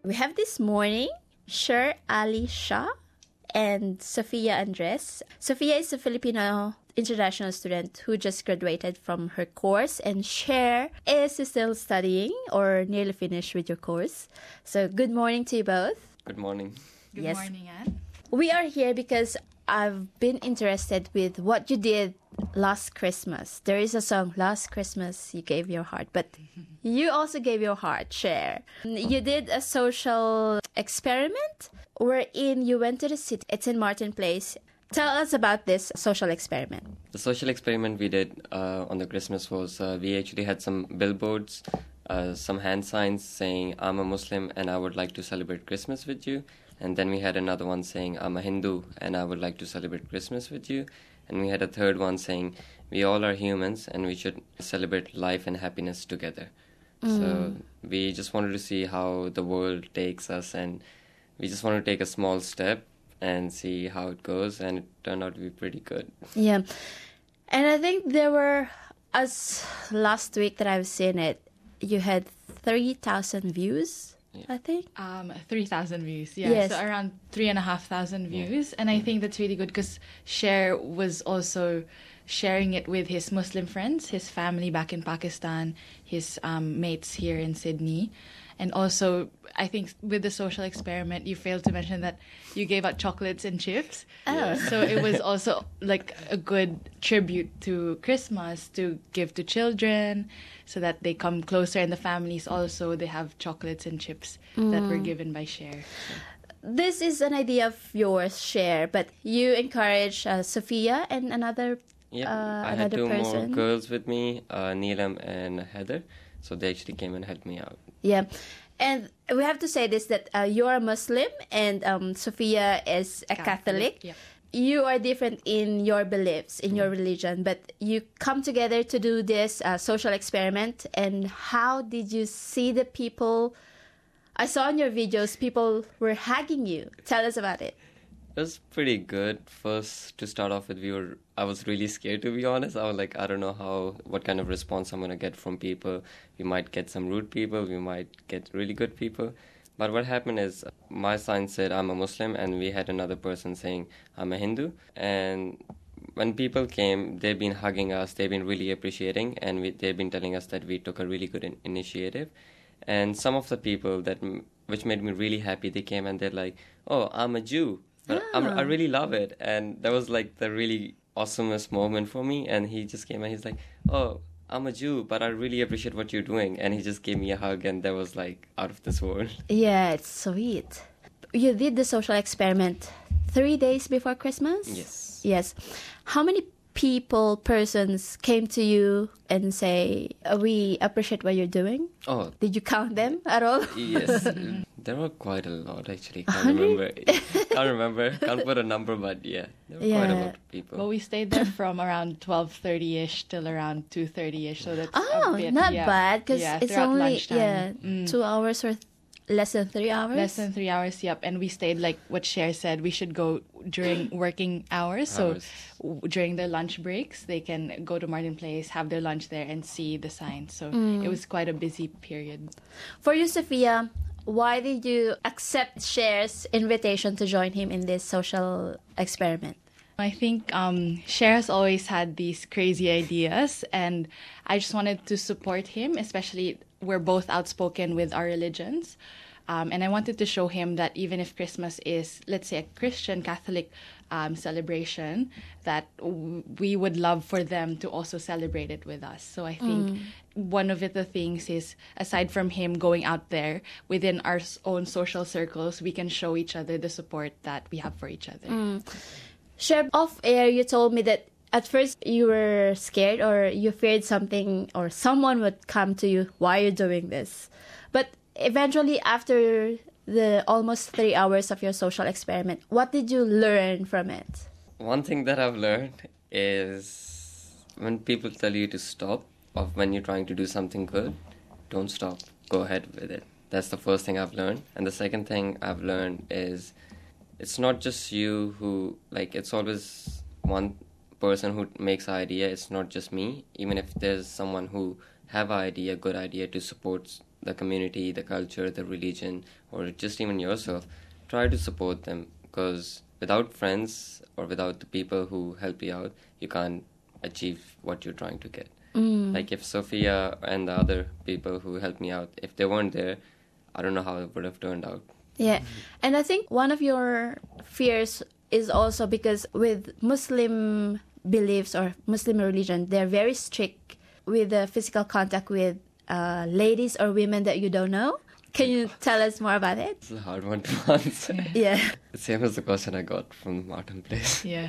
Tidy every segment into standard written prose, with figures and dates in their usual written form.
We have this morning Sher Ali Shah and Sofia Andres. Sofia is a Filipino international student who just graduated from her course, and Cher is still studying or nearly finished with your course. So good morning to you both. Good morning. Good morning, Anne. We are here because I've been interested with what you did last Christmas. There is a song, Last Christmas You Gave Your Heart, but you also gave your heart, Cher. You did a social experiment wherein you went to the city. It's in Martin Place. Tell us about this social experiment. The social experiment we did on the Christmas was we actually had some billboards, some hand signs saying, I'm a Muslim and I would like to celebrate Christmas with you. And then we had another one saying, I'm a Hindu and I would like to celebrate Christmas with you. And we had a third one saying, we all are humans and we should celebrate life and happiness together. So we just wanted to see how the world takes us, and we just wanted to take a small step and see how it goes, and it turned out to be pretty good. Yeah. And I think there were, as last week that I've seen it, you had 3,000 views. I think 3,000 views. Yeah, Yes. so around 3,500 views, and I think that's really good because Cher was also sharing it with his Muslim friends, his family back in Pakistan, his mates here in Sydney, and also I think with the social experiment, you failed to mention that you gave out chocolates and chips. Oh. So it was also like a good tribute to Christmas to give to children, so that they come closer, and the families also, they have chocolates and chips that were given by Cher. this is an idea of yours, Cher, but you encourage Sophia and another I had another two more person. girls with me, Neelam and Heather. So they actually came and helped me out. Yeah. And we have to say this, that you're a Muslim and Sophia is a Catholic. Yeah. You are different in your beliefs, in your religion, but you come together to do this social experiment. And how did you see the people? I saw in your videos people were hugging you. Tell us about it. It was pretty good. First, to start off with, I was really scared, to be honest. I was like, I don't know what kind of response I'm going to get from people. We might get some rude people, we might get really good people. But what happened is, my sign said I'm a Muslim, and we had another person saying I'm a Hindu. And when people came, they've been hugging us, they've been really appreciating, and they've been telling us that we took a really good initiative. And some of the people which made me really happy, they came and they're like, oh, I'm a Jew. But I really love it. And that was like the really awesomest moment for me. And he just came and he's like, oh, I'm a Jew, but I really appreciate what you're doing. And he just gave me a hug, and that was like out of this world. Yeah, it's sweet. You did the social experiment 3 days before Christmas? Yes. Yes. How many persons came to you and say, we appreciate what you're doing? Oh, Did you count them at all? yes. There were quite a lot, actually. Can't remember. Can't put a number, but yeah. There were quite a lot of people. Well, we stayed there from around 12:30ish till around 2:30ish, so that's Oh, a bit, not bad, because it's throughout only lunchtime. 2 hours or less than 3 hours. Less than 3 hours, yep. And we stayed, like what Cher said, we should go during working hours. So during their lunch breaks, they can go to Martin Place, have their lunch there, and see the signs. So it was quite a busy period. For you, Sophia, why did you accept Cher's invitation to join him in this social experiment? I think Cher has always had these crazy ideas, and I just wanted to support him, especially we're both outspoken with our religions. And I wanted to show him that even if Christmas is, let's say, a Christian Catholic celebration, that we would love for them to also celebrate it with us. So I think one of the things is, aside from him going out there within our own social circles, we can show each other the support that we have for each other. Cher, off air, you told me that at first you were scared or you feared something or someone would come to you, why are you doing this? But eventually, after the almost 3 hours of your social experiment, what did you learn from it? One thing that I've learned is when people tell you to stop, or when you're trying to do something good, don't stop. Go ahead with it. That's the first thing I've learned. And the second thing I've learned is it's not just you who, it's always one person who makes an idea. It's not just me. Even if there's someone who have an idea, good idea to support the community, the culture, the religion, or just even yourself, try to support them, because without friends or without the people who help you out, you can't achieve what you're trying to get. Like if Sophia and the other people who helped me out, if they weren't there, I don't know how it would have turned out. Yeah. And I think one of your fears is also because with Muslim beliefs or Muslim religion, they're very strict with the physical contact with ladies or women that you don't know. Can you tell us more about it? It's a hard one to answer. Yeah. The same as the question I got from Martin Place. Yeah.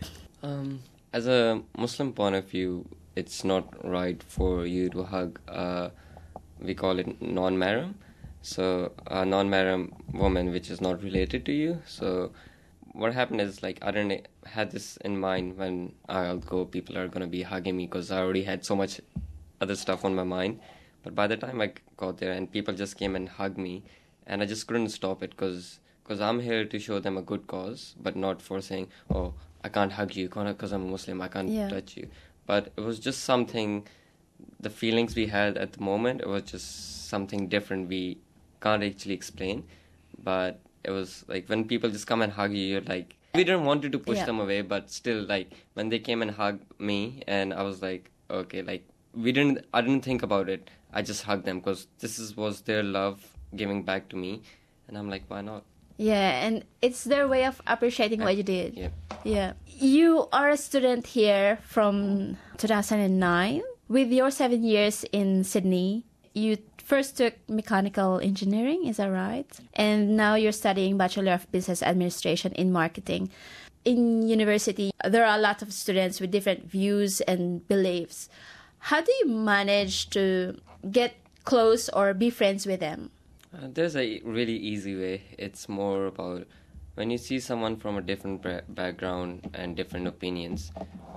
As a Muslim point of view, it's not right for you to hug, we call it non-mahram. So a non-mahram woman which is not related to you. So what happened is, like, I didn't had this in mind when I'll go, people are going to be hugging me, because I already had so much other stuff on my mind. But by the time I got there and people just came and hugged me, and I just couldn't stop it, because I'm here to show them a good cause, but not for saying, oh, I can't hug you because I'm a Muslim, I can't touch you. But it was just something, the feelings we had at the moment, it was just something different we can't actually explain. But it was like when people just come and hug you, you're like, we didn't want to push them away, but still, like, when they came and hugged me, and I was like, okay, like, I didn't think about it. I just hugged them because was their love giving back to me. And I'm like, why not? Yeah, and it's their way of appreciating what you did. Yeah. Yeah. You are a student here from 2009. With your 7 years in Sydney, you first took mechanical engineering, is that right? And now you're studying Bachelor of Business Administration in Marketing. In university, there are a lot of students with different views and beliefs. How do you manage to get close or be friends with them? There's a really easy way. It's more about when you see someone from a different background and different opinions,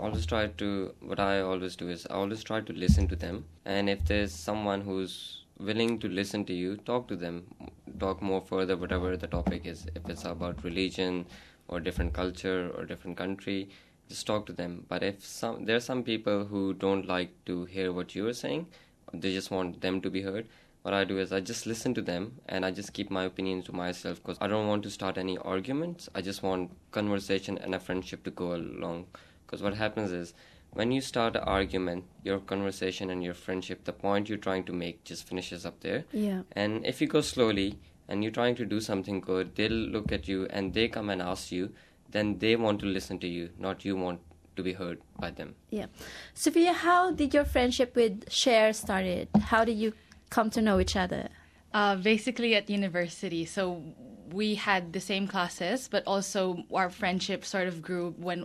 what I always do is I always try to listen to them. And if there's someone who's willing to listen to you, talk to them, talk more further, whatever the topic is. If it's about religion or different culture or different country, just talk to them. But if there are some people who don't like to hear what you are saying, they just want them to be heard, what I do is I just listen to them and I just keep my opinions to myself, because I don't want to start any arguments. I just want conversation and a friendship to go along. Because what happens is, when you start an argument, your conversation and your friendship, the point you're trying to make just finishes up there. Yeah. And if you go slowly and you're trying to do something good, they'll look at you and they come and ask you, then they want to listen to you, not you want to be heard by them. Yeah. Sophia, how did your friendship with Cher started? How did you come to know each other? Basically at university. So we had the same classes, but also our friendship sort of grew when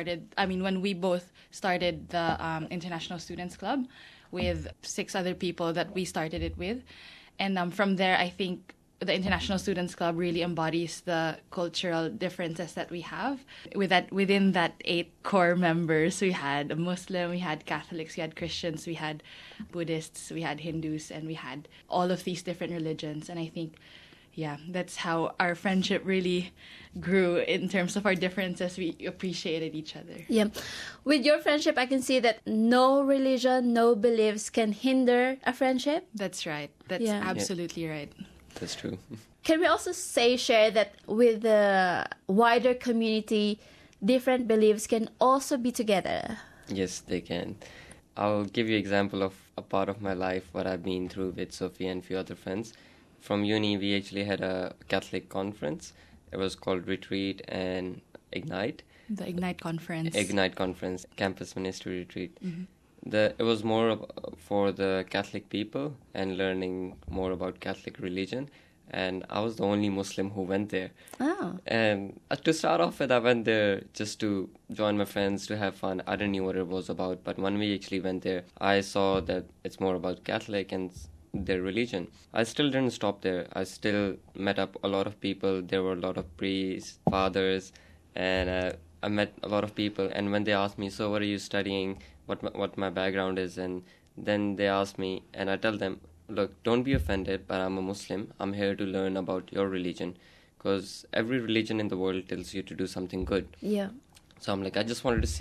we both started the International Students Club with 6 other people that we started it with. And from there, I think the International Students Club really embodies the cultural differences that we have. Within that 8 core members, we had a Muslim, we had Catholics, we had Christians, we had Buddhists, we had Hindus, and we had all of these different religions. And I think, that's how our friendship really grew in terms of our differences. We appreciated each other. Yeah. With your friendship, I can see that no religion, no beliefs can hinder a friendship. That's right. That's absolutely right. That's true. Can we also share that with the wider community, different beliefs can also be together? Yes, they can. I'll give you an example of a part of my life, what I've been through with Sophie and a few other friends. From uni, we actually had a Catholic conference. It was called Retreat and Ignite. The Ignite Conference. Ignite Conference, Campus Ministry Retreat. Mm-hmm. It was more for the Catholic people and learning more about Catholic religion. And I was the only Muslim who went there. Oh. And to start off with, I went there just to join my friends, to have fun. I didn't know what it was about. But when we actually went there, I saw that it's more about Catholic and their religion. I still didn't stop there. I still met up a lot of people. There were a lot of priests, fathers, and I met a lot of people. And when they asked me, so what are you studying, what my background is, and then they asked me, and I tell them, look, don't be offended, but I'm a Muslim. I'm here to learn about your religion, because every religion in the world tells you to do something good. Yeah. So I'm like, I just wanted to see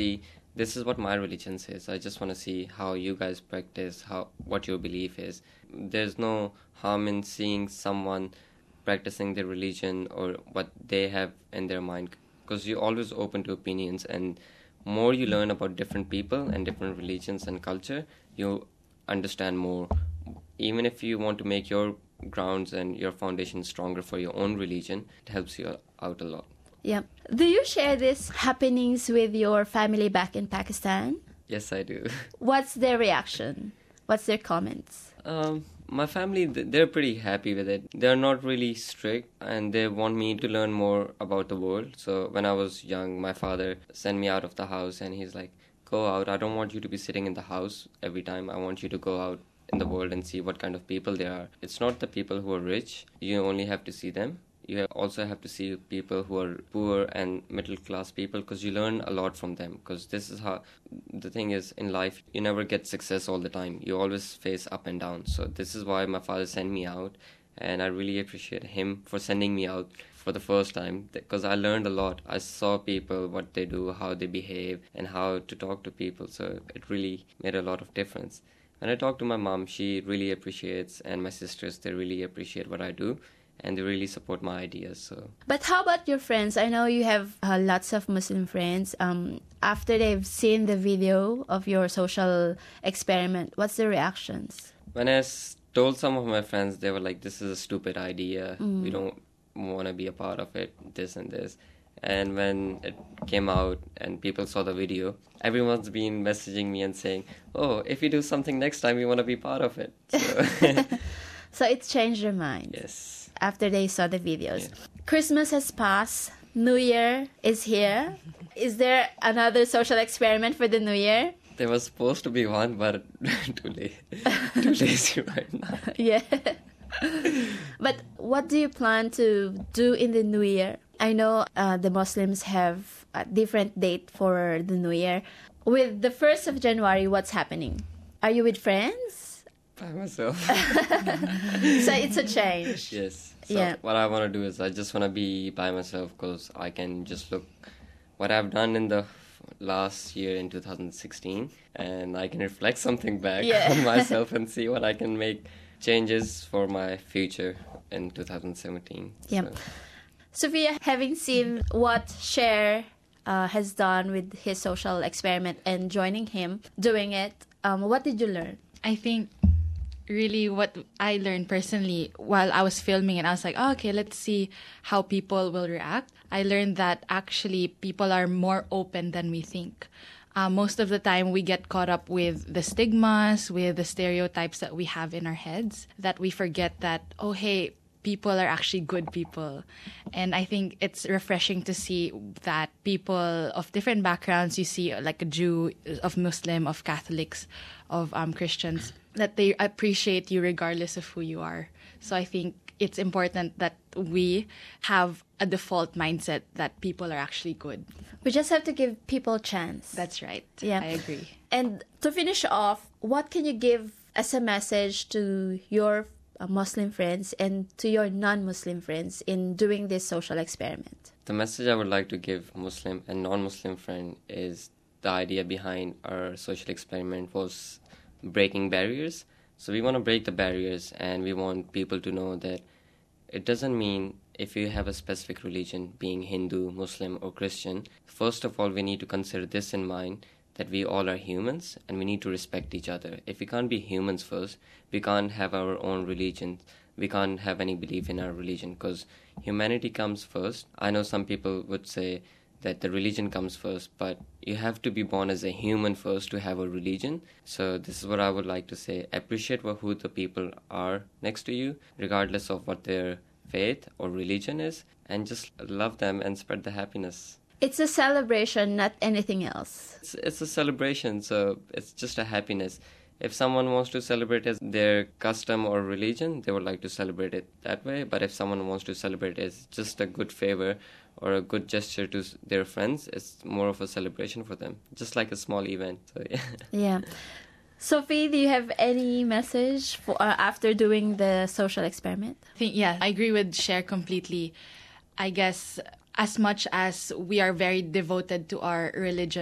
this is what my religion says. I just want to see how you guys practice, what your belief is. There's no harm in seeing someone practicing their religion or what they have in their mind, because you're always open to opinions, and more you learn about different people and different religions and culture, you understand more. Even if you want to make your grounds and your foundation stronger for your own religion, it helps you out a lot. Yeah. Do you share these happenings with your family back in Pakistan? Yes, I do. What's their reaction? What's their comments? My family, they're pretty happy with it. They're not really strict, and they want me to learn more about the world. So when I was young, my father sent me out of the house, and he's like, go out. I don't want you to be sitting in the house every time. I want you to go out in the world and see what kind of people there are. It's not the people who are rich. You only have to see them. You also have to see people who are poor and middle class people, because you learn a lot from them. Because this is how the thing is in life, you never get success all the time. You always face up and down. So this is why my father sent me out, and I really appreciate him for sending me out for the first time, because I learned a lot. I saw people, what they do, how they behave, and how to talk to people. So it really made a lot of difference. When I talk to my mom, she really appreciates, and my sisters, they really appreciate what I do, and they really support my ideas. So. But how about your friends? I know you have lots of Muslim friends. After they've seen the video of your social experiment, what's the reactions? When I told some of my friends, they were like, this is a stupid idea. We don't want to be a part of it, this and this. And when it came out and people saw the video, everyone's been messaging me and saying, oh, if you do something next time, we want to be part of it. So, so it changed their mind. Yes. After they saw the videos. Yeah. Christmas has passed. New Year is here. Is there another social experiment for the New Year? There was supposed to be one, but too late. Too lazy right now. Yeah. But what do you plan to do in the New Year? I know the Muslims have a different date for the New Year. With the 1st of January, what's happening? Are you with friends? By myself. So it's a change. Yes. So Yeah. what I want to do is I just want to be by myself, because I can just look what I've done in the last year in 2016, and I can reflect something back on myself and see what I can make changes for my future in 2017. Yeah. So. Sophia, having seen what Cher has done with his social experiment and joining him doing it, what did you learn? I think really what I learned personally while I was filming it, I was like, oh, okay, let's see how people will react. I learned that actually people are more open than we think. Most of the time we get caught up with the stigmas, with the stereotypes that we have in our heads, that we forget that, oh, hey, people are actually good people. And I think it's refreshing to see that people of different backgrounds, you see like a Jew, of Muslim, of Catholics, of Christians, that they appreciate you regardless of who you are. So I think it's important that we have a default mindset that people are actually good. We just have to give people a chance. That's right. Yeah. I agree. And to finish off, what can you give as a message to your Muslim friends and to your non-Muslim friends in doing this social experiment? The message I would like to give Muslim and non-Muslim friend is the idea behind our social experiment was breaking barriers. So we want to break the barriers, and we want people to know that it doesn't mean if you have a specific religion, being Hindu, Muslim or Christian. First of all, we need to consider this in mind, that we all are humans and we need to respect each other. If we can't be humans first, we can't have our own religion. We can't have any belief in our religion, because humanity comes first. I know some people would say that the religion comes first, but you have to be born as a human first to have a religion. So this is what I would like to say. Appreciate who the people are next to you, regardless of what their faith or religion is, and just love them and spread the happiness. It's a celebration, not anything else. It's a celebration, so it's just a happiness. If someone wants to celebrate as their custom or religion, they would like to celebrate it that way. But if someone wants to celebrate it as just a good favor or a good gesture to their friends, it's more of a celebration for them, just like a small event. So yeah. Yeah. Sophie, do you have any message for after doing the social experiment? I agree with Cher completely. I guess as much as we are very devoted to our religion,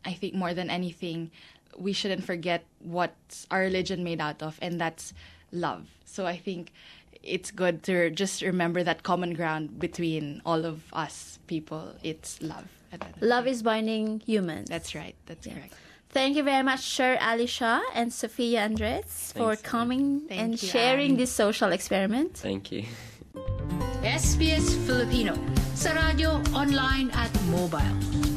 I think more than anything, we shouldn't forget what our religion made out of, and that's love. So I think it's good to just remember that common ground between all of us people. It's love. Love is binding humans. That's right. That's correct. Thank you very much, Sher Alisha and Sophia Andres, for coming and sharing this social experiment. Thank you. SBS Filipino sa radyo, online at mobile.